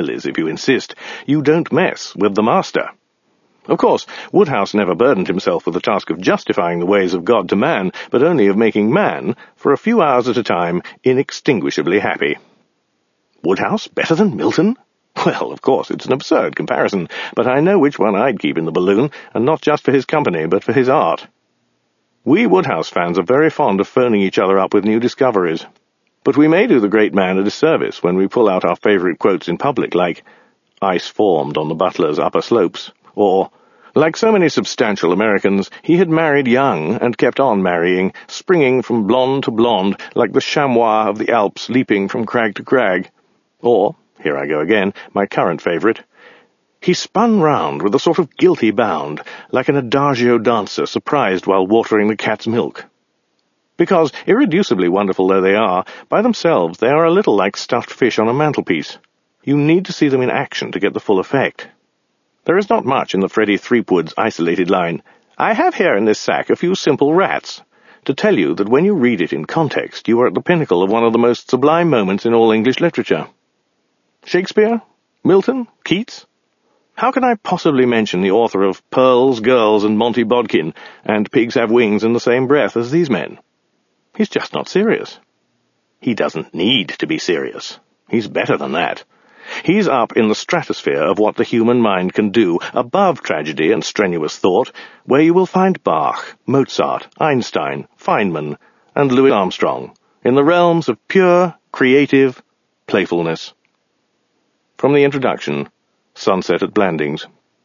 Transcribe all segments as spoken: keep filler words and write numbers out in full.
similes if you insist. You don't mess with the master. Of course, Woodhouse never burdened himself with the task of justifying the ways of God to man, but only of making man, for a few hours at a time, inextinguishably happy. Woodhouse better than Milton? Well, of course, it's an absurd comparison, but I know which one I'd keep in the balloon, and not just for his company, but for his art. We Woodhouse fans are very fond of phoning each other up with new discoveries, but we may do the great man a disservice when we pull out our favourite quotes in public, like, "Ice formed on the Butler's upper slopes," or, like so many substantial Americans, he had married young and kept on marrying, springing from blonde to blonde, like the chamois of the Alps leaping from crag to crag. Or, here I go again, my current favourite, "He spun round with a sort of guilty bound, like an adagio dancer surprised while watering the cat's milk." Because, irreducibly wonderful though they are, by themselves they are a little like stuffed fish on a mantelpiece. You need to see them in action to get the full effect. There is not much in the Freddie Threepwood's isolated line, "I have here in this sack a few simple rats," to tell you that when you read it in context you are at the pinnacle of one of the most sublime moments in all English literature. Shakespeare? Milton? Keats? How can I possibly mention the author of Pearls, Girls, and Monty Bodkin, and Pigs Have Wings in the same breath as these men? He's just not serious. He doesn't need to be serious. He's better than that. He's up in the stratosphere of what the human mind can do, above tragedy and strenuous thought, where you will find Bach, Mozart, Einstein, Feynman, and Louis Armstrong, in the realms of pure, creative playfulness. From the introduction, Sunset at Blandings.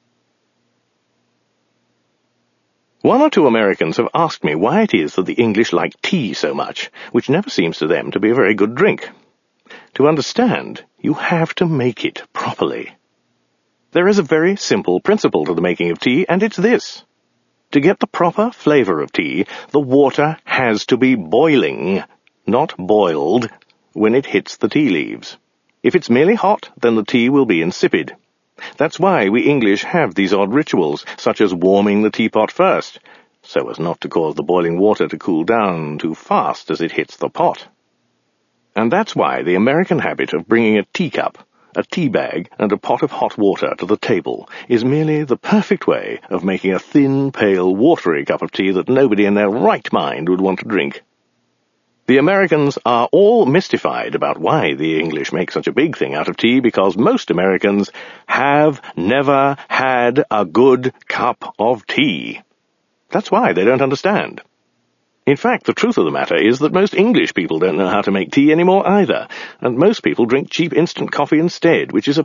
One or two Americans have asked me why it is that the English like tea so much, which never seems to them to be a very good drink. To understand, you have to make it properly. There is a very simple principle to the making of tea, and it's this. To get the proper flavour of tea, the water has to be boiling, not boiled, when it hits the tea leaves. If it's merely hot, then the tea will be insipid. That's why we English have these odd rituals, such as warming the teapot first, so as not to cause the boiling water to cool down too fast as it hits the pot. And that's why the American habit of bringing a teacup, a tea bag, and a pot of hot water to the table is merely the perfect way of making a thin, pale, watery cup of tea that nobody in their right mind would want to drink. The Americans are all mystified about why the English make such a big thing out of tea, because most Americans have never had a good cup of tea. That's why they don't understand. In fact, the truth of the matter is that most English people don't know how to make tea anymore either, and most people drink cheap instant coffee instead, which is a